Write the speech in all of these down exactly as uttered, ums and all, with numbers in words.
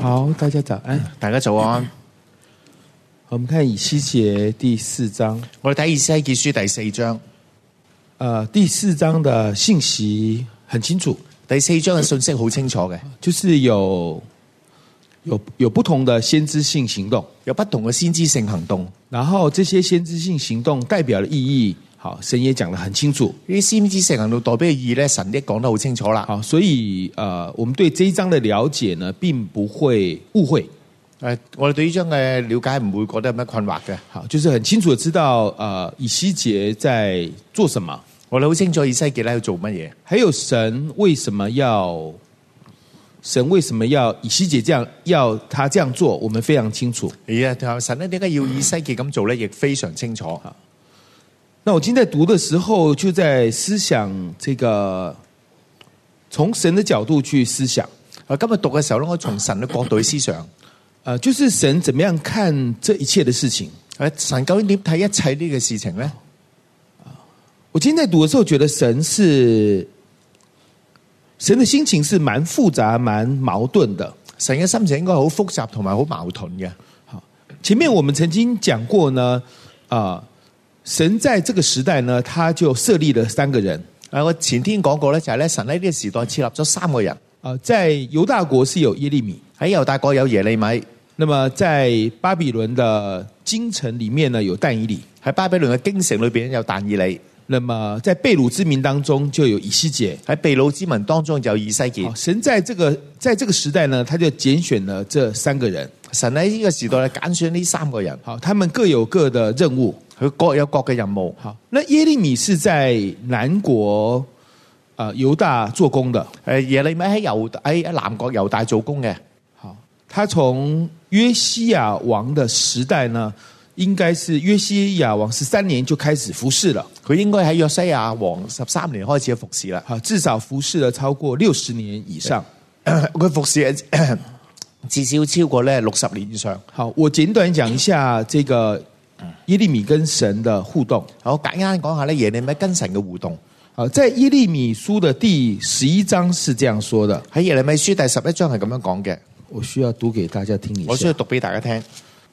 好，大家早安， 大家早安。 我們看以西結第四章， 我哋睇以西結書第四章。 呃，第四章的信息很清楚， 第四章嘅信息好清楚嘅， 就是有有有不同的先知性行動， 有不同嘅先知性行動。 然後這些先知性行動代表的意義，好，神也講得很清楚。 呢啲先知性行動代表嘅意義咧，神亦講得好清楚啦。 好，所以呃，我們對這一章的了解呢，並不會誤會。 誒，我哋對呢章嘅了解唔會覺得有咩困惑嘅。 好，就是很清楚的知道，呃，以西結在做什麼。 我哋好清楚以西結咧要做乜嘢， 還有神為什麼要神為什麼要以西結這樣要他這樣做，我們非常清楚。 係啊，神咧點解要以西結咁做咧，亦非常清楚。 那我今天在讀的時候，就在思想這個從神的角度去思想。 啊，今日讀嘅時候咧，我從神嘅角度去思想， 呃，就是神怎麼樣看這一切的事情。 誒，神究竟點睇一切呢個事情咧？ 我今天在讀的時候，覺得神是神的心情是蠻複雜、蠻矛盾的。 神嘅心情應該好複雜同埋好矛盾嘅。 好，前面我們曾經講過呢，啊、呃，神在這個時代呢，他就設立了三個人。 誒，我前天講過咧，就係咧，神喺呢個時代設立咗三個人。 啊，在猶大國是有耶利米， 喺猶大國有耶利米。 那麼在巴比倫的京城裡面呢，有但以理。 喺巴比倫嘅京城裏邊有但以理。 那麼在被擄之民當中就有以西結， 喺被擄之民當中就有以西結。 神在這個在這個時代呢，他就揀選了這三個人。 神喺呢個時代咧揀選呢三個人， 好，他們各有各的任務， 佢各有各嘅任務。 好，那耶利米是在南國啊、呃、猶大做工的。 誒，耶利米喺猶喺南國猶大做工嘅。 好，他從約西亞王的時代呢，應該是約西亞王十三年就開始服侍了。 佢應該喺約西亞王十三年開始服侍啦。 好，至少服侍了超過六十年以上。 佢服侍至少超過咧六十年以上。 好，我簡短講一下這個耶利米跟神的互動。 好，簡單講下咧耶利米跟神嘅互動。 好，在耶利米書的第十一章是這樣說的。 喺耶利米書第十一章係咁樣講嘅。 我需要讀給大家聽一下。 我需要讀俾大家聽。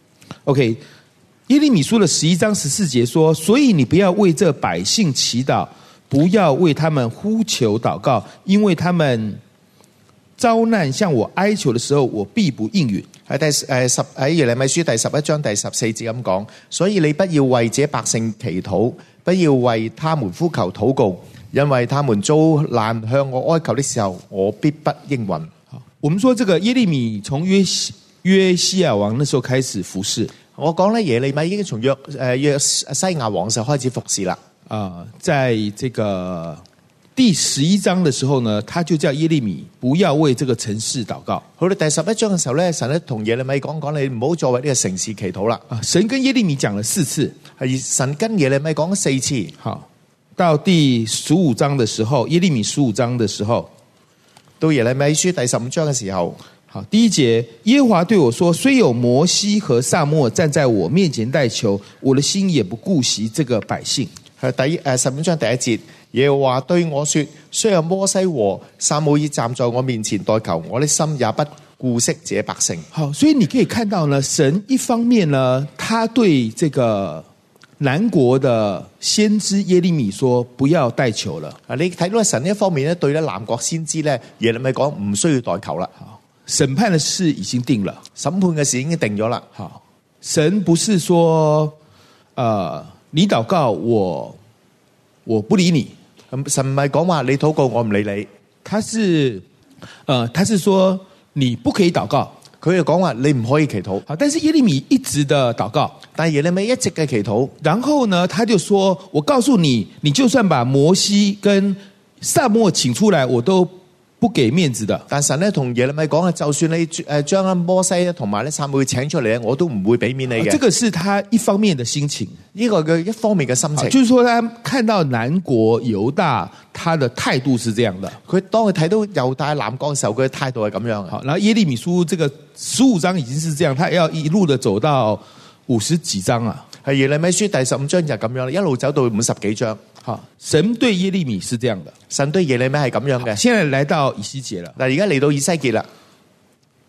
OK。耶利米書的十一章十四節說，所以你不要為這百姓祈禱，不要為他們呼求禱告，因為他們遭難向我哀求的時候，我必不應允。 喺第誒十喺耶利米書第十一章第十四節咁講，所以你不要為這百姓祈禱，不要為他們呼求禱告，因為他們遭難向我哀求的時候，我必不應允。 好，我們說這個耶利米從約西約西亞王那時候開始服侍。 我講咧耶利米已經從約誒約西亞王時候開始服侍啦。 啊，在這個第十一章的時候呢，他就叫耶利米不要為這個城市禱告。 去到第十一章嘅時候咧，神咧同耶利米講講，你唔好再為呢個城市祈禱啦。 啊，神跟耶利米講了四次， 係神跟耶利米講咗四次。 好，到第十五章的時候，耶利米十五章的時候， 到耶利米書第十五章嘅時候。 好，第一節，耶和華對我說，雖有摩西和撒母耳站在我面前代求，我的心也不顧惜這個百姓。 係第誒十五章第一節，耶和華對我說，雖有摩西和撒母耳站在我面前代求，我的心也不顧惜這百姓。 好，所以你可以看到呢，神一方面呢，他對這個南國的先知耶利米說，不要代求了。 啊，你睇到神一方面咧，對咧南國先知咧，耶利米講唔需要代求啦。 審判的事已經定了， 審判嘅事已經定咗啦。 好，神不是說，呃，你禱告我，我不理你。 神唔係講話你禱告我唔理你， 他是，呃，他是說你不可以禱告。 佢就講話你唔可以祈禱。 好，但是耶利米一直的禱告， 但係耶利米一直嘅祈禱。 然後呢，他就說，我告訴你，你就算把摩西跟撒母耳請出來，我都不給面子的。 但神咧同耶利米講啊，就算你誒將阿摩西同埋咧撒母耳請出嚟咧，我都唔會俾面你嘅。 這個是他一方面的心情， 呢個嘅一方面嘅心情， 就是說他看到南國猶大，他的態度是這樣的。 佢當佢睇到猶大南國嘅時候，佢嘅態度係咁樣。 好，然後耶利米書這個十五章已經是這樣，他要一路的走到五十幾章啊。 係耶利米書第十五章就咁樣，一路走到五十幾章。 好，神對耶利米是這樣的， 神對耶利米係咁樣嘅。 現在來到以西結了， 嗱，而家嚟到以西結啦。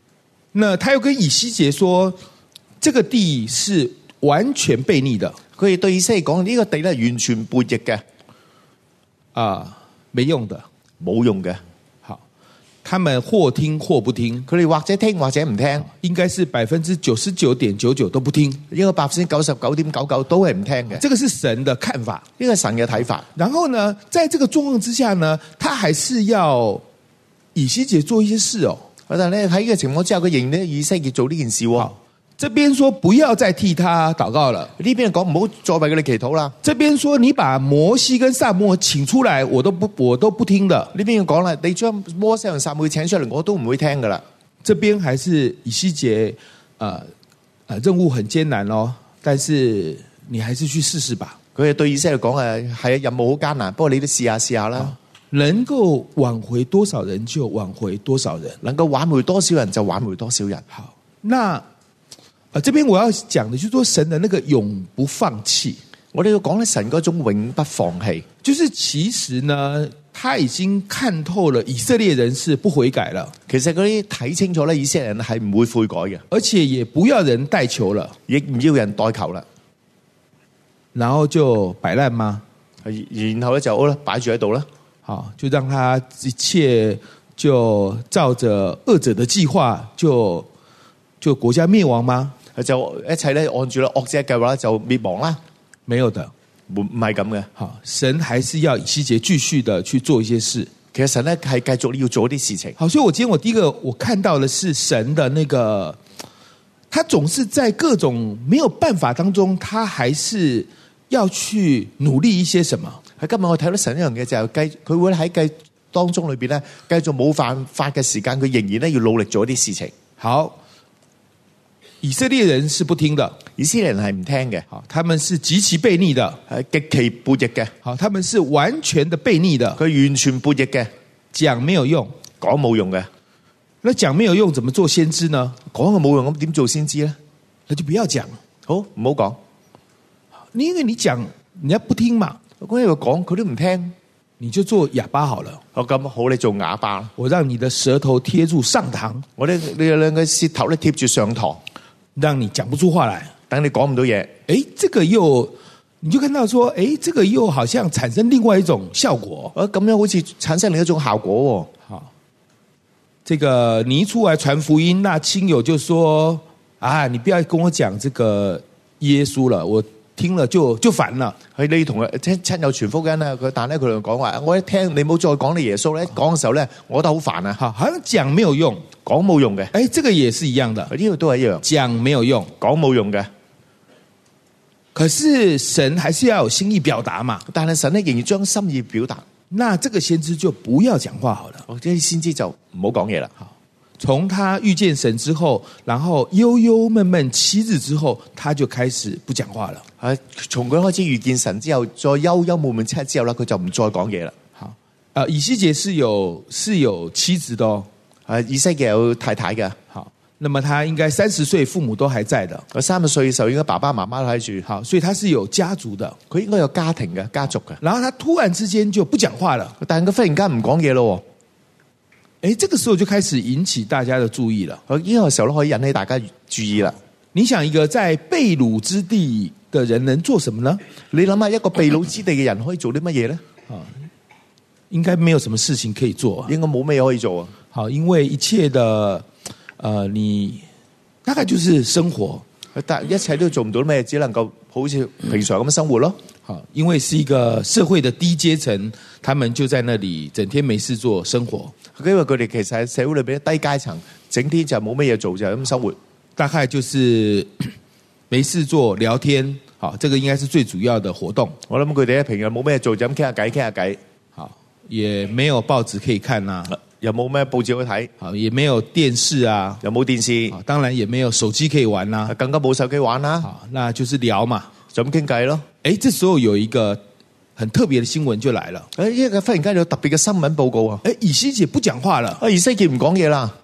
那他又跟以西結說，這個地是完全悖逆的。 佢哋對以色列講呢個地咧完全悖逆嘅， 啊，沒用的， 冇用嘅。 好，他們或聽或不聽， 佢哋或者聽或者唔聽， 應該是百分之九十九點九九都不聽， 應該百分之九十九點九九都係唔聽嘅。 這個是神的看法， 呢個神嘅睇法。 然後呢，在這個狀況之下呢，他還是要以西結做一些事哦。 但係咧喺呢個情況之下，佢仍然以西結做呢件事喎。 這邊說不要再替他禱告了， 呢邊講唔好再為佢哋祈禱啦。 這邊說你把摩西跟撒母耳請出來，我都不我都不聽的。 呢邊講啦，你將摩西同撒母耳請出嚟，我都唔會聽噶啦。 這邊還是以西結，呃呃，任務很艱難咯，但是你還是去試試吧。 佢哋對以色列講誒，係啊，任務好艱難，不過你都試下試下啦。 能夠挽回多少人就挽回多少人， 能夠挽回多少人就挽回多少人。 好，那。啊，這邊我要講的就是說神的那個永不放棄。 我哋要講咧神嗰種永不放棄， 就是其實呢，他已經看透了以色列人是不悔改了。 其實嗰啲睇清楚咧，以色列人係唔會悔改嘅， 而且也不要人代求了， 亦唔要人代求啦。 然後就擺爛嗎？ 然後咧就好啦，擺住喺度啦。 好，就讓他一切就照着惡者的計劃，就就國家滅亡嗎？ 就一切咧按住咧惡者嘅計劃就滅亡啦？ 沒有的， 唔唔係咁嘅。 好，神還是要以西結繼續的去做一些事。 其實神咧係繼續要做啲事情。 好，所以我今天我第一個我看到的是神的那個，他總是在各種沒有辦法當中，他還是要去努力一些什麼。 喺今日我睇到神一樣嘢就係繼佢會喺繼當中裏邊咧繼續冇辦法嘅時間，佢仍然咧要努力做一啲事情。 好。以色列人是不聽的， 以色列人係唔聽嘅， 好，他們是極其悖逆的， 係極其悖逆嘅， 好，他們是完全的悖逆的， 佢完全悖逆嘅， 講沒有用， 講冇用嘅， 那講沒有用，怎麼做先知呢？ 講嘅冇用，咁點做先知咧？ 那就不要講， 好唔好講？ 你因為你講，人家不聽嘛， 咁你講佢都唔聽， 你就做啞巴好了。 哦咁好，你做啞巴， 我讓你的舌頭貼住上膛， 我哋你有兩個舌頭咧貼住上膛。 讓你講不出話來， 等你講唔到嘢。 誒，這個又，你就看到說，誒，這個又好像產生另外一種效果。 啊，咁樣好似產生另一種效果。 好，這個你一出來傳福音，那親友就說：啊，你不要跟我講這個耶穌了，我聽了就就煩了。 係你同親親友傳福音啊，佢但係咧佢哋講話，我一聽你冇再講你耶穌咧，講嘅時候咧，我覺得好煩啊。 好，好像講沒有用。 講冇用嘅， 誒，這個也是一樣的， 呢個都係一樣， 講沒有用， 講冇用嘅。 可是神還是要有心意表達嘛， 但係神咧仍然將心意表達， 那這個先知就不要講話好了， 哦，即係先知就唔好講嘢啦。 好，從他遇見神之後，然後憂憂悶悶七日之後，他就開始不講話了。 係從佢開始遇見神之後，再憂憂悶悶七日之後啦，佢就唔再講嘢啦。 好，呃，以西結是有是有妻子的哦。 啊，以西結有太太嘅， 好，那麼他應該三十歲，父母都還在的。 佢三十歲嘅時候，應該爸爸媽媽都喺住， 好，所以他是有家族的， 佢應該有家庭嘅家族嘅。 然後他突然之間就不講話了， 但係佢忽然間唔講嘢咯。 誒，這個時候就開始引起大家的注意了。 呢個時候咧可以引起大家注意啦。 你想一個在被擄之地的人能做什麼呢？ 你諗下一個被擄之地嘅人可以做啲乜嘢咧？ 啊，應該沒有什麼事情可以做啊。 應該冇咩可以做啊。 好，因為一切的，呃，你大概就是生活， 但一切都做唔到咩，只能夠好似平常咁生活咯。 好，因為是一個社會的低階層，他們就在那裡整天沒事做生活。 因為佢哋其實喺社會裏邊低階層，整天就冇乜嘢做就係咁生活， 大概就是沒事做聊天。好，這個應該是最主要的活動。 我諗佢哋平日冇咩做就咁傾下偈，傾下偈。 好，也沒有報紙可以看啊。 又冇咩報紙可以睇， 好，也沒有電視啊， 又冇電視， 當然也沒有手機可以玩啦， 更加冇手機玩啦。 好，那就是聊嘛， 就咁傾偈咯。 誒，這時候有一個很特別的新聞就來了。 誒，一個忽然間有特別嘅新聞報告啊！ 誒，以西結不講話了， 啊，以西結唔講嘢啦。 好，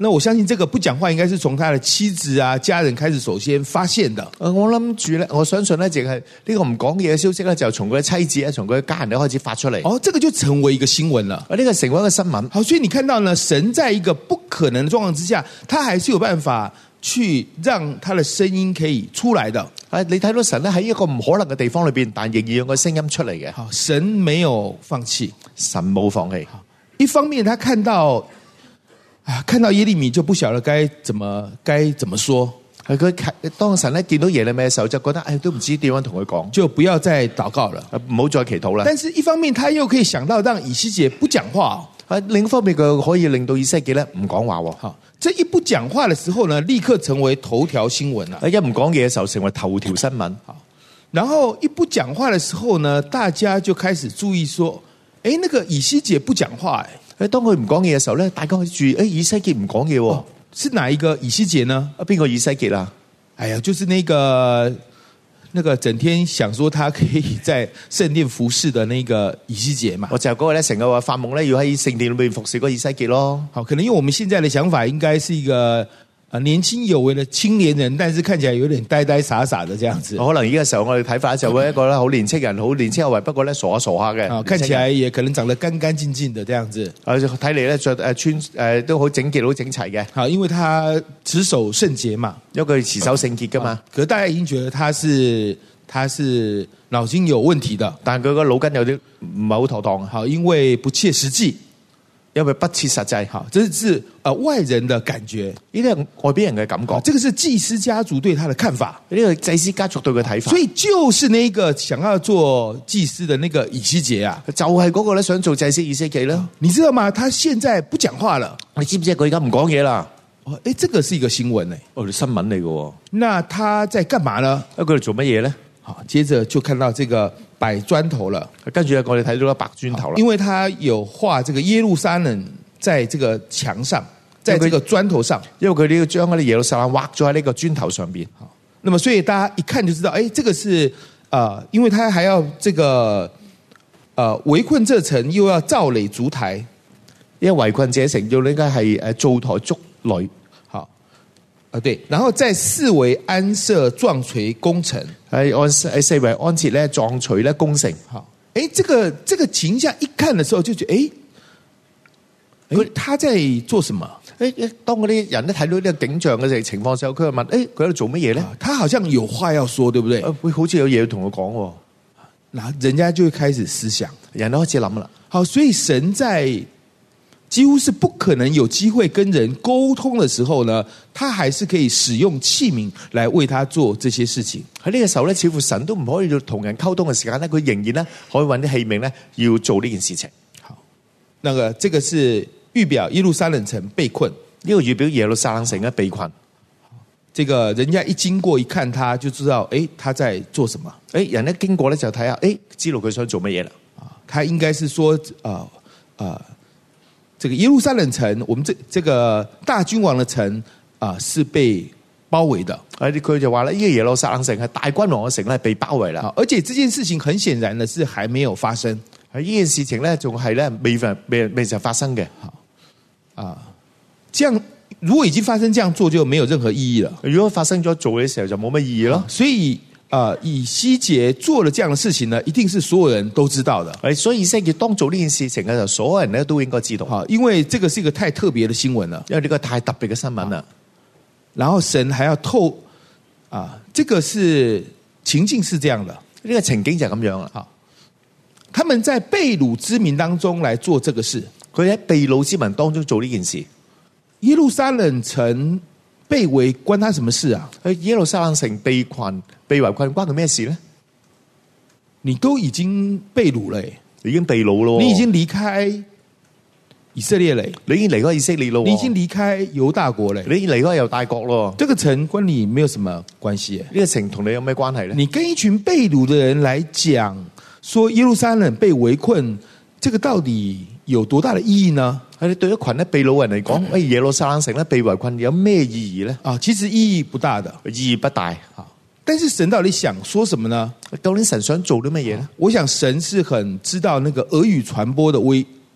那我相信這個不講話應該是從他的妻子啊、家人開始首先發現的。 我諗住咧，我相信咧，淨係呢個唔講嘢嘅消息咧，就從佢嘅妻子咧，從佢嘅家人咧開始發出嚟。 哦，這個就成為一個新聞了。 啊，呢個成為一個新聞。 好，所以你看到呢，神在一個不可能的狀況之下，他還是有辦法去讓他的聲音可以出來的。 啊，你睇到神咧喺一個唔可能嘅地方裏邊，但仍然用個聲音出嚟嘅。 好，神沒有放棄， 神冇放棄。 一方面，他看到啊，看到耶利米就不曉得該怎麼該怎麼說。 係佢當神咧見到耶利米嘅時候，就覺得誒、哎、都唔知點樣同佢講， 就不要再禱告了， 唔好再祈禱啦。 但是一方面，他又可以想到讓以西結不講話。 啊，另一方面佢可以令到以西結咧唔講話。 好，這一不講話的時候呢，立刻成為頭條新聞啦。 一唔講嘢嘅時候，成為頭條新聞。 好，然後一不講話的時候呢，大家就開始注意說，誒，那個以西結不講話，誒， 誒，當佢唔講嘢嘅時候咧，大家可以注意，誒，以西結唔講嘢， 哦，是哪一個以西結呢？ 啊，邊個以西結啊？ 哎呀，就是那個。那個整天想說他可以在聖殿服侍的那個以西結嘛， 我就係嗰個咧，成日話發夢咧，要喺聖殿裏面服侍嗰個以西結咯。 好，可能因為我們現在的想法應該是一個啊年輕有為的青年人，但是看起來有點呆呆傻傻的這樣子。 可能呢個時候我哋睇法就會一個咧好年輕人，好年輕有為，不過咧傻下傻下嘅。 啊，看起來也可能長得乾乾淨淨的這樣子。 啊，睇嚟咧着誒穿誒都好整潔、好整齊嘅。 好，因為他持守聖潔嘛， 因為佢持守聖潔噶嘛。 可是大家已經覺得他是。他是腦筋有問題的， 但佢個腦筋有啲唔係好妥當。 好，因為不切實際， 因為不切實際。 好，這是呃外人的感覺， 呢啲係外邊人嘅感覺。 這個是祭司家族對他的看法， 呢個祭司家族對佢睇法。 所以就是那個想要做祭司的那個以西結啊， 就係嗰個咧想做祭司以西結啦。 你知道嗎？他現在不講話了， 你知唔知佢而家唔講嘢啦？ 哦，誒，這個是一個新聞誒， 哦，新聞嚟嘅。 那他在幹嘛呢？ 佢哋做乜嘢咧？ 好，接着就看到這個擺磚頭了， 跟住我哋睇到啦，白磚頭啦。 因為他有畫這個耶路撒冷在這個牆上，在這個磚頭上， 因為佢呢要將嗰啲耶路撒冷畫咗喺呢個磚頭上邊。 好，那麼所以大家一看就知道，誒，這個是啊、呃，因為他還要這個呃圍困這城，又要造壘築台， 因為圍困這城要呢個係誒造台築壘。 好，啊對，然後在四圍安設撞錘攻城。 係按喺四圍安設咧撞錘咧攻城。 好，誒，這個這個景象一看的時候就覺得，誒，佢他在做什麼？ 誒誒，當嗰啲人咧睇到呢個景象嘅情況時候，佢就問：誒，佢喺度做乜嘢咧？ 他好像有話要說，對不對？ 會好似有嘢要同佢講。 嗱，人家就會開始思想， 人都開始諗啦。 好，所以神在幾乎是不可能有機會跟人溝通的時候呢，他還是可以使用器皿來為他做這些事情。 喺呢個時候咧，似乎神都唔可以要同人溝通嘅時間咧，佢仍然咧可以揾啲器皿咧要做呢件事情。 好，那個這個是預表耶路撒冷城被困， 呢個預表耶路撒冷城嘅被困。 這個人家一經過一看，他就知道，誒，他在做什麼？ 誒，人一經過咧就睇下，誒，知道佢想做乜嘢啦。 啊，他應該是說，啊、呃、啊。呃這個耶路撒冷城，我們這這個大君王的城啊、呃，是被包圍的。 誒，佢就話咧，呢個耶路撒冷城係大君王嘅城咧，被包圍啦。 而且這件事情很顯然的是還沒有發生。 喺呢件事情咧，仲係咧未未未就發生嘅。 好啊，這樣如果已經發生，這樣做就沒有任何意義了。 如果發生咗做嘅時候，就冇乜意義咯。 所以。啊、呃，以西結做了這樣的事情呢，一定是所有人都知道的。 誒，所以以西結當做呢件事情嘅時候，所有人咧都應該知道。 好，因為這個是一個太特別的新聞了， 因為呢個太特別嘅新聞啦。 然後神還要透啊，這個是情境是這樣的， 呢個情景就係咁樣啦。 好，他們在被擄之民當中來做這個事， 佢喺被擄之民當中做呢件事。 耶路撒冷城被圍，關他什麼事啊？ 喺耶路撒冷城被困、被圍困，關佢咩事咧？ 你都已經被擄了， 已經被擄咯， 你已經離開以色列了， 你已經離開以色列咯， 你已經離開猶大國了， 你已經離開猶大國咯。 這個城關你沒有什麼關係， 呢個城同你有咩關係咧？ 你跟一群被擄的人來講，說耶路撒冷被圍困，這個到底有多大的意義呢？ 你對一群咧被擄人嚟講，誒，耶路撒冷城咧被圍困有咩意義咧？ 啊，其實意義不大的， 意義不大。 但是神到底想說什麼呢？ 究竟神想做啲乜嘢咧？ 我想神是很知道那個俄語傳播的威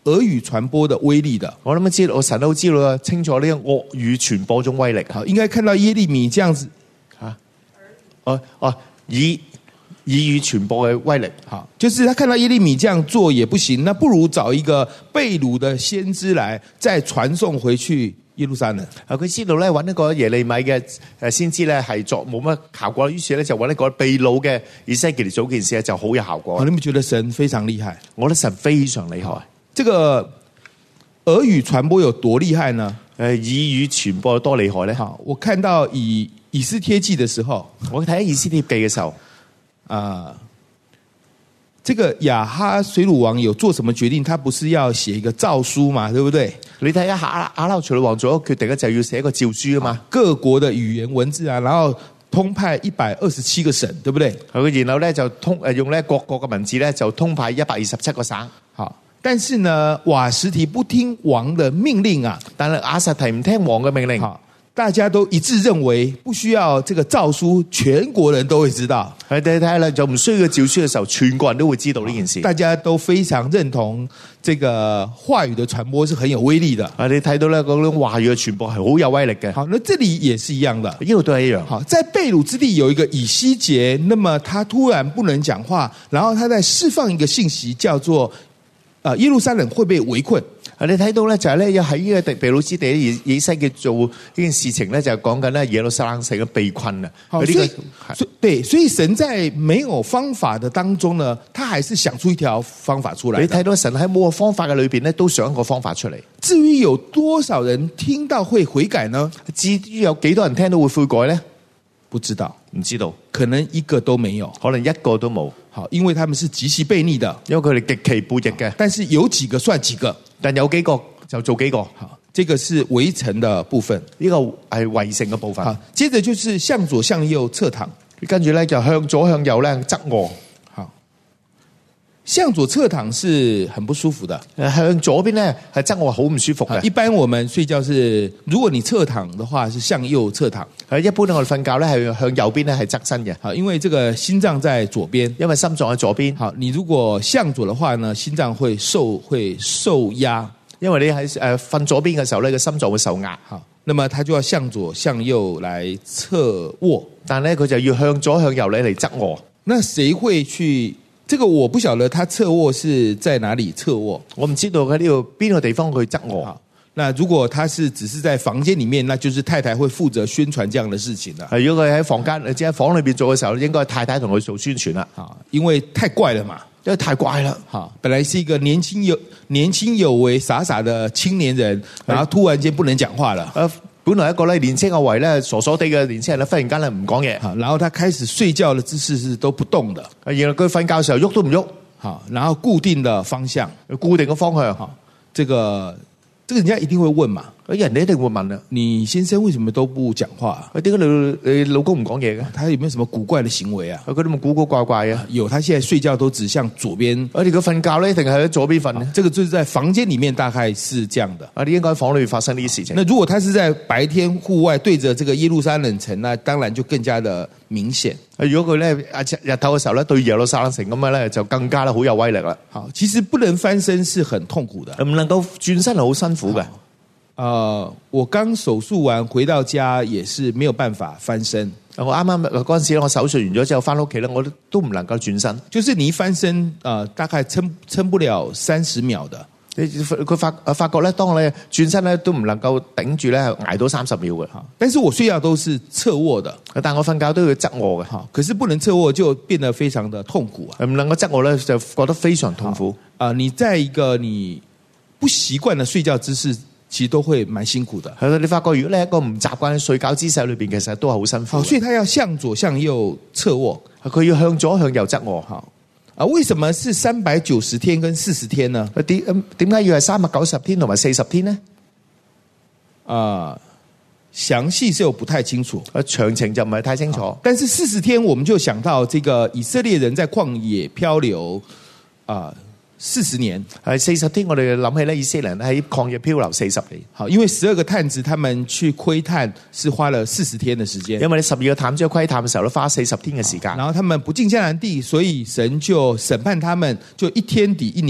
俄語傳播的威力的。 我諗知道，神都知道清楚呢個惡語傳播種威力。 好，應該看到耶利米這樣子， 嚇，哦哦，以以語傳播嘅威力。 好，就是他看到耶利米這樣做也不行，那不如找一個被擄的先知來再傳送回去耶路撒冷。 啊，佢知道咧揾一個耶利米嘅誒先知咧係作冇乜效果，於是咧就揾一個被擄嘅以西結嚟做件事就好有效果。 你們覺得神非常厲害？ 我覺得神非常厲害。 這個俄語傳播有多厲害呢？ 誒，以語傳播有多厲害咧？ 好，我看到以以斯帖記的時候， 我睇以斯帖記嘅時候， 啊、呃，這個亞哈隨魯王有做什麼決定？他不是要寫一個詔書嘛，對不對？ 你睇下亞亞哈隨魯王做一個決定咧，就要寫一個詔書啊嘛， 各國的語言文字啊，然後通派一百二十七個省，對不對？ 佢然後咧就通誒用咧各國嘅文字咧就通派一百二十七個省。 好，但是呢，瓦實提不聽王的命令啊， 但係亞實提唔聽王嘅命令。 好，大家都一致認為不需要這個詔書，全國人都會知道。 佢哋睇下啦，就唔需要詔書嘅時候，全國人都會知道呢件事。 大家都非常認同這個話語的傳播是很有威力的。 啊，你睇到咧嗰種話語嘅傳播係好有威力嘅。 好，那這裡也是一樣的， 呢度都係一樣。 好，在被擄之地有一個以西結，那麼他突然不能講話，然後他在釋放一個信息，叫做啊耶路撒冷會被圍困。 你睇到咧就係咧，要喺呢個被擄之地以以西結做呢件事情咧，就係講緊咧耶路撒冷城嘅被困啊。 好，所以所以對，所以神在沒有方法的當中呢，他還是想出一條方法出來。 你睇到神喺冇個方法嘅裏邊咧，都想一個方法出嚟。 至於有多少人聽到會悔改呢？ 至於有幾多人聽到會悔改呢？ 不知道， 唔知道， 可能一個都沒有， 可能一個都冇。 好，因為他們是極其悖逆的， 因為佢哋極其悖逆嘅。 但是有幾個算幾個， 但有幾個就做幾個。 好，這個是圍城的部分， 呢個係圍城嘅部分。 好，接着就是向左向右側躺， 跟住咧就向左向右咧側臥。 好，向左側躺是很不舒服的， 向左邊咧係側臥好唔舒服嘅。 一般我們睡覺是，如果你側躺的話是向右側躺。 一般我哋瞓覺咧係向右邊咧係側身嘅。 好，因為這個心臟在左邊， 因為心臟喺左邊。 好，你如果向左的話呢，心臟會受會受壓， 因為你喺誒瞓左邊嘅時候咧，個心臟會受壓。 好，那麼他就要向左向右來側臥， 但咧佢就要向左向右咧嚟側臥。 那誰會去？這個我不曉得，他側臥是在哪裡側臥？ 我唔知道喺呢度邊個地方去側臥。 那如果他是只是在房間裡面，那就是太太會負責宣傳這樣的事情啦。 如果佢喺房間，即係房裏邊做嘅時候，應該太太同佢做宣傳啦。 啊，因為太怪了嘛， 因為太怪啦。 好，本來是一個年輕有年輕有為、傻傻的青年人，然後突然間不能講話了。 誒，本來一個咧年輕有為咧傻傻地嘅年輕人咧，忽然間咧唔講嘢。 好，然後他開始睡覺的姿勢是都不動的。 然後佢瞓覺嘅時候喐都唔喐。 好，然後固定的方向， 固定嘅方向。 好，這個。這個人家一定會問嘛， 人哋一定會問啊， 你先生為什麼都不講話？ 點解你你老公唔講嘢嘅？ 他有沒有什麼古怪的行為啊？ 佢都冇古古怪怪啊？ 有，他現在睡覺都指向左邊。 我哋佢瞓覺咧，一定係喺左邊瞓呢？ 這個就是在房間裡面大概是這樣的。 啊，你應該喺房裏發生呢啲事情。 那如果他是在白天戶外對着這個耶路撒冷城，那當然就更加的明顯。 如果佢咧日頭嘅時候咧對耶路撒冷城咁樣咧，就更加咧好有威力啦。 好，其實不能翻身是很痛苦的， 唔能夠轉身係好辛苦嘅。 呃，我剛手術完回到家也是沒有辦法翻身。 我啱啱嗰陣時我手術完咗之後翻屋企咧，我都都唔能夠轉身。 就是你一翻身，呃，大概撐撐不了三十秒的。 佢發發覺咧，當你轉身咧都唔能夠頂住咧，捱到三十秒嘅。 但是我睡覺都是側臥的， 但我瞓覺都要側臥嘅。 可是不能側臥就變得非常的痛苦啊！ 唔能夠側臥咧，就覺得非常痛苦。 啊、呃，你在一個你不習慣的睡覺姿勢，其實都會蠻辛苦的。 係咯，你發覺如果你一個唔習慣睡覺姿勢裏邊，其實都係好辛苦。 所以他要向左向右側臥， 佢要向左向右側臥。 好啊，為什麼是三百九十天跟四十天呢？ 點點解要係三百九十天同埋四十天呢？ 啊、呃，詳細是我不太清楚， 啊，詳情就唔係太清楚。 但是四十天，我們就想到這個以色列人在曠野漂流啊。呃四十年係四十天，我哋諗起咧，以色列人喺曠野漂流四十年。 好，因為十二個探子，他們去窺探是花了四十天的時間。 因為你十二個探子去窺探嘅時候，都花四十天嘅時間。 然後他們不進迦南地，所以神就審判他們，就一天抵一年。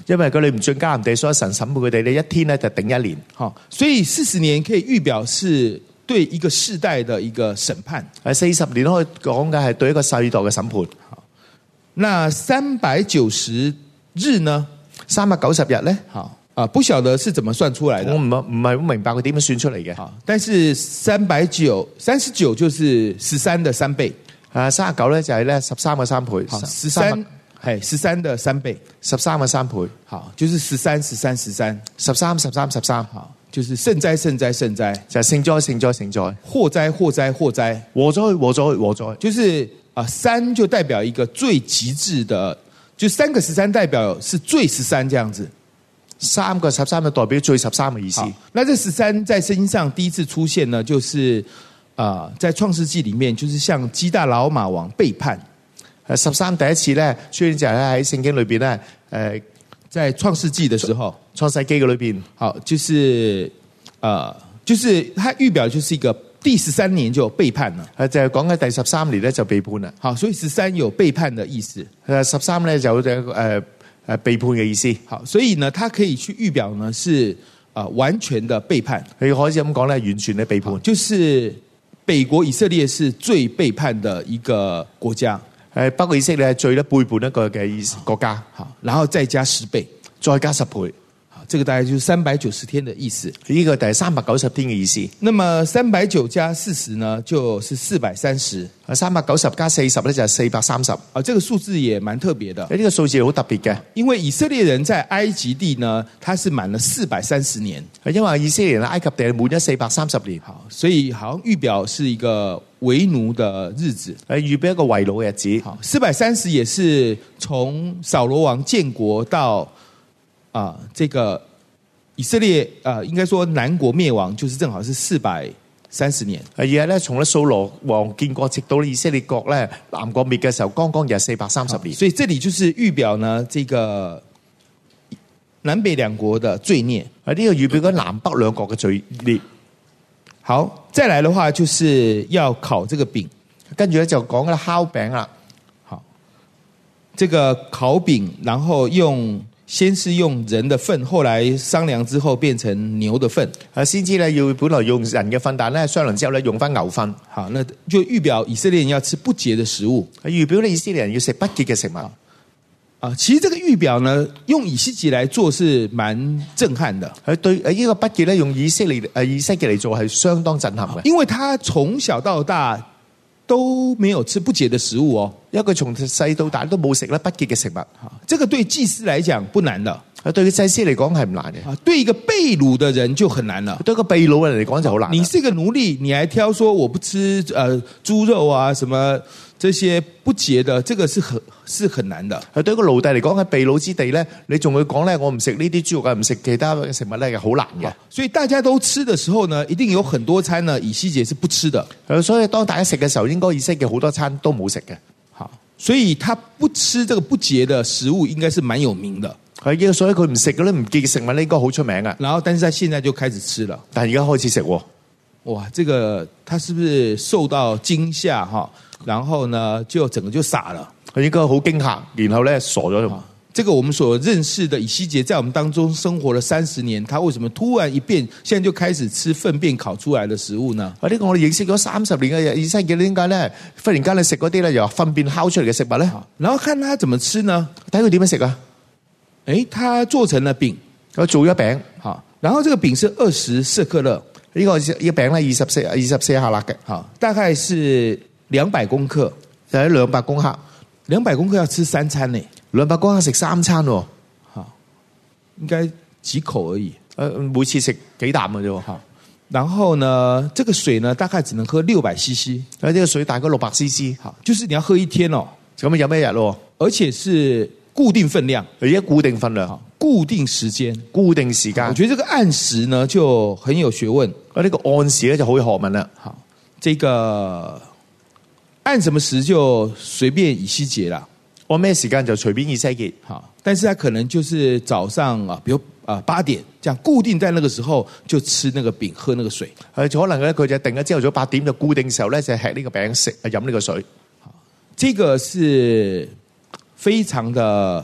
因為佢哋唔進迦南地，所以神審判佢哋，你一天咧就頂一年。 好，所以四十年可以預表是對一個世代的一個審判。 誒，四十年可以講嘅係對一個世代嘅審判。 好，那三百九十日呢？ 三百九十日咧？ 好啊，不曉得是怎麼算出來的。 我唔唔係好明白佢點樣算出嚟嘅。 好，但是三百九三十九就是十三的三倍。 誒，三十九咧就係咧十三個三倍。 好，十三係十三的三倍， 十三個三倍。 好，就是十三十三十三十三十三十三。 好，就是聖災聖災聖災， 就係聖災聖災聖災， 禍災禍災禍災， 禍災禍災禍災， 就是啊，三就代表一個最極致的，就三個十三代表是最十三這樣子， 三個十三就代表最十三嘅意思。 那這十三在聖經上第一次出現呢，就是啊、呃，在創世紀裡面，就是向基大老馬王背叛。 誒，十三第一次咧出現就係咧喺聖經裏邊咧，誒， 在創世紀的時候， 創世紀嘅裏邊， 好，就是呃，就是它預表就是一個第十三年就有背叛了， 誒，就係講緊第十三年咧就背叛啦。 好，所以十三有背叛的意思， 誒，十三咧就誒誒誒背叛嘅意思。 好，所以呢，它可以去預表呢是啊、呃、完全的背叛， 你可以咁講咧，完全嘅背叛， 就是北國以色列是最背叛的一個國家。 誒，北國以色列係最咧背叛一個嘅國家， 好，然後再加十倍， 再加十倍， 好，這個大概就是三百九十天的意思。 呢個就係三百九十天嘅意思。 那麼三百九加四十呢，就是四百三十。 三百九十加四十咧就係四百三十。 啊，這個數字也蠻特別的。 誒，呢個數字好特別嘅， 因為以色列人在埃及地呢，他是滿了四百三十年。 因為以色列人埃及地滿咗四百三十年， 好，所以好像預表是一個為奴的日子。 誒，預備一個為奴嘅日子。 好，四百三十也是從掃羅王建國到啊、呃，這個以色列啊、呃，應該說南國滅亡，就是正好是四百三十年。 而係咧，從咧掃羅王建國直到以色列國咧南國滅嘅時候，剛剛又係四百三十年。 所以這裡就是預表呢，這個南北兩國的罪孽。 啊，呢個預表緊南北兩國嘅罪孽。 好，再來的話就是要烤這個餅， 跟住咧就講啦烤餅啦。 好，這個烤餅，然後用先是用人的糞，後來商量之後變成牛的糞。 啊，先知咧要本來用人嘅糞，但咧商量之後咧用翻牛糞。 好，那就預表以色列人要吃不潔的食物。 預表咧以色列人要食不潔嘅食物。 啊，其實這個預表呢，用以西結來做是蠻震撼的。 佢對誒呢個不潔咧，用以色列誒以西結嚟做係相當震撼嘅， 因為他從小到大都沒有吃不潔的食物哦， 因為佢從細到大都冇食咧不潔嘅食物。 這個對祭司來講不難的， 啊對祭司嚟講係唔難嘅， 啊對一個被擄的人就很難了， 對一個被擄嘅人嚟講就好難。 你是一個奴隸，你還挑說我不吃呃豬肉啊什麼這些不潔的，這個是很是很難的。 係對一個奴隸嚟講喺被擄之地咧，你仲會講咧我唔食呢啲豬肉啊，唔食其他嘅食物咧，係好難嘅。 所以大家都吃的時候呢，一定有很多餐呢，以西結是不吃的。 所以當大家食嘅時候，應該以西結好多餐都冇食嘅。 好，所以他不吃這個不潔的食物，應該是蠻有名的。 係，所以佢唔食嗰啲唔潔嘅食物咧，應該好出名啊。 然後，但是他現在就開始吃了。 但係而家開始食喎。 哇，這個他是不是受到驚嚇哈？然後呢，就整個就傻了。 佢應該好驚嚇，然後咧傻咗。 這個我們所認識的以西結，在我們當中生活了三十年，他為什麼突然一變，現在就開始吃糞便烤出來的食物呢？ 啊，呢個我哋認識咗三十年嘅以西結，點解咧忽然間你食嗰啲咧由糞便烤出嚟嘅食物咧？ 然後看他怎麼吃呢？ 睇佢點樣食啊？ 誒，他做成了餅， 佢做咗餅， 好，然後這個餅是二十舍客勒， 呢個呢個餅咧二十四二十四克勒嘅， 好，大概是兩百公克， 就係兩百公克， 兩百公克要吃三餐呢， 兩百公克食三餐喎， 好，應該幾口而已， 誒，每次食幾啖嘅啫， 好，然後呢，這個水呢，大概只能喝六百 C C， 呢個水大概六百 C C， 好，就是你要喝一天哦， 咁啊飲一日咯， 而且是固定分量， 而家固定分量， 固定時間， 固定時間。 我覺得這個按時呢就很有學問。 啊，呢個按時咧就好有學問啦。 好，這個按什麼時就隨便以西結啦。 按咩時間就隨便以西結。 好，但是他可能就是早上啊，比如啊八點，這樣固定在那個時候就吃那個餅，喝那個水。 係可能咧，佢就定咗朝頭早八點就固定時候咧就吃呢個餅食啊飲呢個水。 好，這個是非常的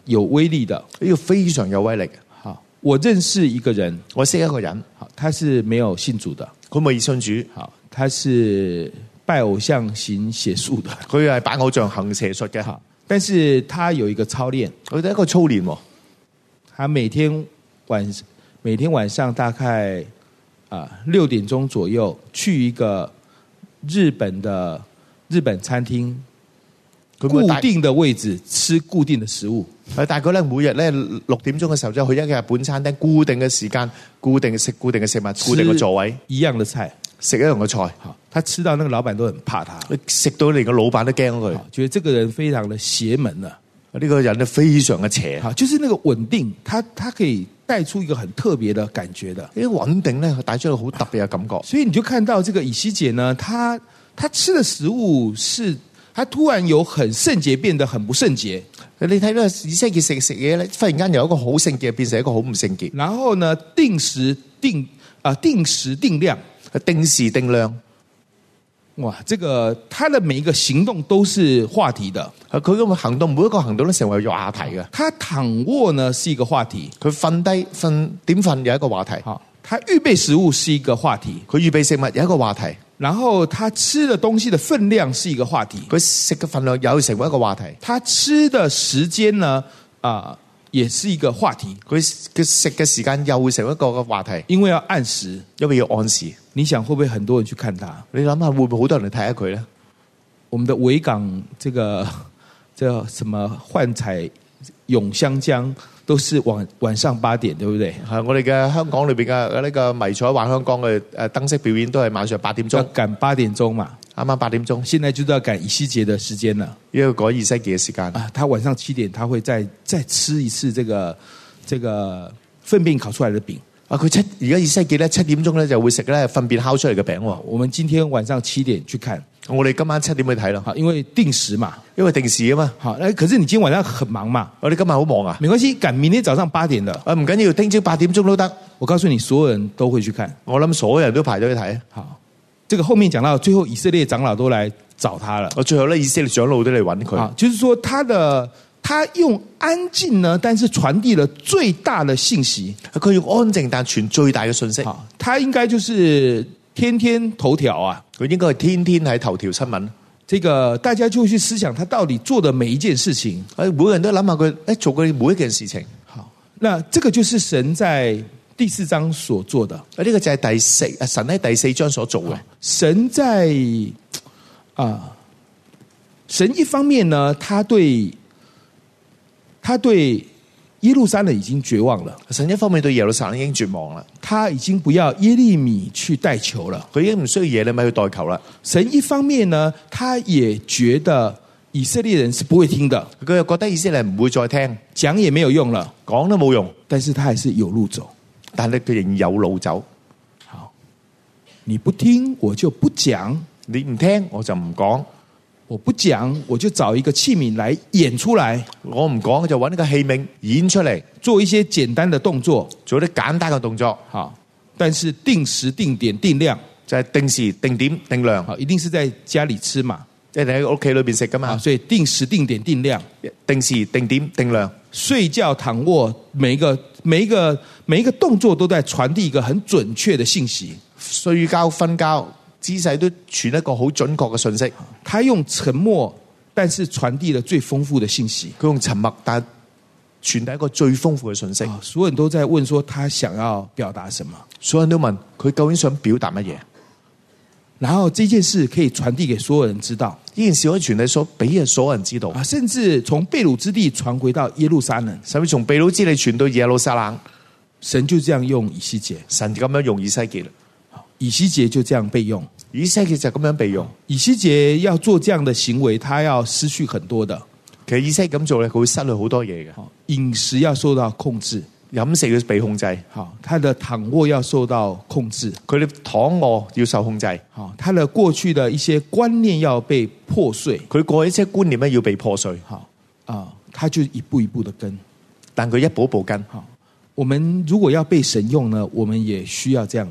有威力的。 呢個非常有威力。 好，我認識一個人， 我識一個人， 好，他是沒有信主的， 佢未信主， 好，他是拜偶像行邪術的， 佢係拜偶像行邪術嘅。 好，但是他有一個操練， 佢哋一個操練喎， 他每天晚每天晚上大概啊六點鐘左右去一個日本的日本餐廳，固定的位置吃固定的食物。 係大概咧每日咧六點鐘嘅時候就去一個日本餐廳，固定嘅時間，固定食固定嘅食物，固定嘅座位， 一樣嘅菜， 食一樣嘅菜。 好，他吃到那個老闆都很怕他， 食到連個老闆都驚佢， 覺得這個人非常的邪門啊。 呢個人咧非常嘅邪。 好，就是那個穩定，他他可以帶出一個很特別的感覺的。 呢個穩定咧帶出一個好特別嘅感覺。 所以你就看到這個以西結呢，他他吃的食物是，他突然由很聖潔變得很不聖潔。 你睇到以西結食食嘢咧，忽然間由一個好聖潔變成一個好唔聖潔。 然後呢，定時定啊、呃、定時定量， 定時定量。 哇，這個他的每一個行動都是話題的。 佢咁行動，每一個行動都成為有話題嘅。 他躺臥呢是一個話題， 佢瞓低瞓點瞓有一個話題。 好，他預備食物是一個話題， 佢預備食物有一個話題。 然後他吃的東西的分量是一個話題， 佢食嘅分量又成為一個話題。 他吃的時間呢啊、呃、也是一個話題。 佢佢食嘅時間又會成為一個嘅話題， 因為要按時， 因為要按時。 你想會不會很多人去看他？ 你諗下會唔會好多人嚟睇下佢咧？ 我們的維港這個叫什麼幻彩詠香江都是晚晚上八點，對不對？ 係我哋嘅香港裏邊嘅呢個迷彩幻香港嘅誒燈飾表演都係晚上八點鐘， 要趕八點鐘嘛， 啱啱八點鐘。 現在就是要趕以西結的時間了， 要改以西結嘅時間啊！他晚上七點，他會再再吃一次這個這個糞便烤出來的餅。 啊！佢七而家以西結咧七點鐘咧就會食咧糞便烤出嚟嘅餅。 我們今天晚上七點去看， 我哋今晚七點去睇啦。 好，因為定時嘛， 因為定時啊嘛。 好，可是你今天晚上很忙嘛？ 我哋今晚好忙啊。 沒關係，趕明天早上八點的。 啊，唔緊要，聽朝八點鐘都得。 我告訴你，所有人都會去看。 我諗所有人都排咗去睇。 好，這個後面講到最後，以色列長老都來找他了。 我最後咧，以色列長老都嚟揾佢。 啊，就是說他的。他用安靜呢，但是傳遞了最大的信息。 佢用安靜但傳最大嘅信息。 好，他應該就是天天頭條啊。 佢應該係天天喺頭條新聞。 這個大家就會去思想他到底做的每一件事情。 誒，每個人都諗下佢誒做嘅每一件事情。 好，那這個就是神在第四章所做的。 啊，呢個就係第四神喺第四章所做嘅。 神在啊，神一方面呢，他對。他對耶路撒冷已經絕望了。 神一方面對耶路撒冷已經絕望了， 他已經不要耶利米去代求了， 佢已經唔需要耶利米去代求了。 神一方面呢，他也覺得以色列人是不會聽的， 佢又覺得以色列人唔會再聽， 講也沒有用了， 講都冇用。 但是他還是有路走， 但係佢仍然有路走。 好，你不聽我就不講， 你唔聽我就唔講。 我不講，我就找一個器皿來演出來。 我唔講就揾一個器皿演出嚟， 做一些簡單的動作， 做啲簡單嘅動作。 好，但是定時定點定量， 就係定時定點定量。 好，一定是在家裏吃嘛， 即係你喺屋企裏邊食噶嘛。 所以定時定點定量， 定時定點定量。 睡覺躺臥，每一個每一個每一個動作都在傳遞一個很準確的信息。 睡覺瞓覺。姿勢都傳一個好準確嘅信息。 他用沉默，但是傳遞了最豐富的信息。 佢用沉默，但傳遞一個最豐富嘅信息。 所有人都在問說，他想要表達什麼？ 所有人都問佢究竟想表達乜嘢？ 然後這件事可以傳遞給所有人知道。 呢件事可以傳遞所俾所有人知道。 啊，甚至從被擄之地傳回到耶路撒冷， 甚至從被擄之地傳到耶路撒冷。 神就這樣用以西結， 神咁樣用以西結。 以西結就這樣被用， 以西結就咁樣被用。 以西結要做這樣的行為，他要失去很多的。 其實以西結咁做咧，佢會失去好多嘢嘅。 飲食要受到控制， 飲食要被控制。 好，他的躺臥要受到控制， 佢哋躺臥要受控制。 好，他的過去的一些觀念要被破碎， 佢過去一些觀念咧要被破碎。 好啊，他就一步一步的跟， 但佢一步一步跟。 好，我們如果要被神用呢，我們也需要這樣的。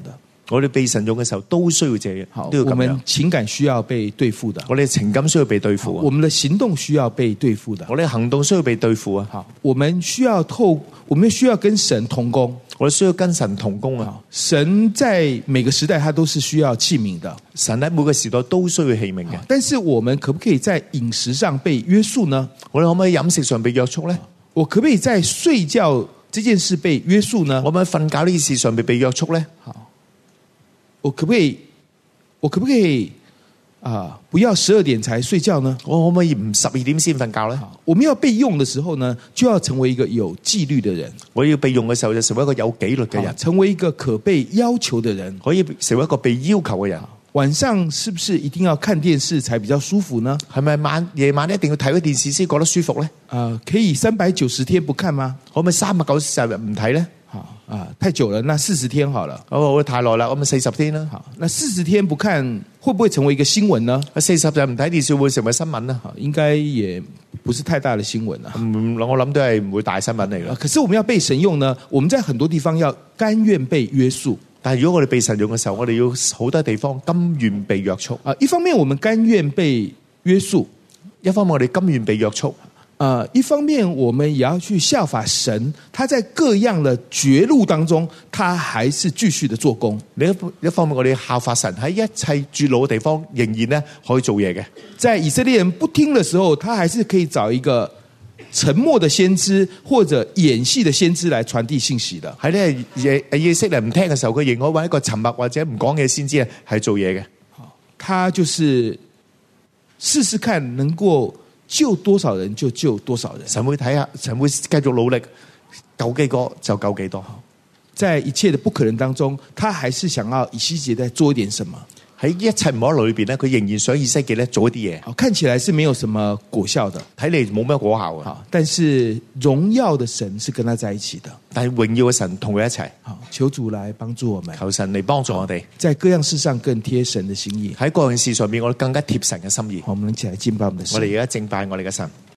我哋被神用嘅時候都需要這樣， 好， 都要咁樣。 我們情感需要被對付的， 我哋情感需要被對付啊， 我們的行動需要被對付的。 我哋行動需要被對付啊。 好，我們需要透，我們需要跟神同工。 我哋需要跟神同工啊。 神在每個時代，他都是需要器皿的。 神喺每個時代都需要器皿嘅。 但是我們可不可以在飲食上被約束呢？ 我哋可唔可以飲食上被約束呢？ 我可不可以在睡覺這件事被約束呢？ 我們瞓覺呢件事上被被約束呢？ 好，我可不可以？我可不可以啊、呃？不要十二點才睡覺呢？ 我可唔可以唔十二點先瞓覺呢？ 我們要被用的時候呢，就要成為一個有紀律的人。 我要被用嘅時候就成為一個有紀律嘅人， 成為一個可被要求的人， 可以成為一個被要求嘅人。 晚上是不是一定要看電視才比較舒服呢？ 係咪晚夜晚一定要睇個電視先覺得舒服呢？ 啊、呃，可以三百九十天不看嗎？ 可唔可以三百九十日唔睇呢？ 好啊，太久了，那四十天好了。 哦，太耐啦，咁咪四十天啦。 好，那四十天不看，會不會成為一個新聞呢？ 四十日唔睇電視會成為新聞呢？ 好，應該也不是太大的新聞啦。 嗯，我諗都係唔會大新聞嚟嘅。 可是我們要被神用呢，我們在很多地方要甘願被約束。 但係如果我哋被神用嘅時候，我哋要好多地方甘願被約束。 啊，一方面我們甘願被約束， 一方面我哋甘願被約束。 啊，一方面我們也要去效法神，他在各樣的絕路當中，他還是繼續的做工。 另一一方面，我哋效法神喺一切絕路嘅地方，仍然咧可以做嘢嘅。 在以色列人不聽的時候，他還是可以找一個沉默的先知或者演戲的先知來傳遞信息的。 喺咧以色列人唔聽嘅時候，佢仍可揾一個沉默或者唔講嘢先知咧係做嘢嘅。 他就是試試看能夠救多少人就救多少人。 神會睇下，神會繼續努力救幾個就救幾多。 在一切的不可能當中，他還是想要以西結再做一點什麼。 喺一切唔可能裏邊咧，佢仍然想以西結咧做一啲嘢。 好，看起來是沒有什麼果效的， 睇嚟冇咩果效啊。 好，但是榮耀的神是跟他在一起的。 但係榮耀嘅神同佢一齊。 好，求主來幫助我們， 求神嚟幫助我哋， 在各樣事上更貼神的心意。 喺各樣事上面，我哋更加貼神嘅心意。 好，我們一起來敬拜我們的神。 我哋而家敬拜我哋嘅神。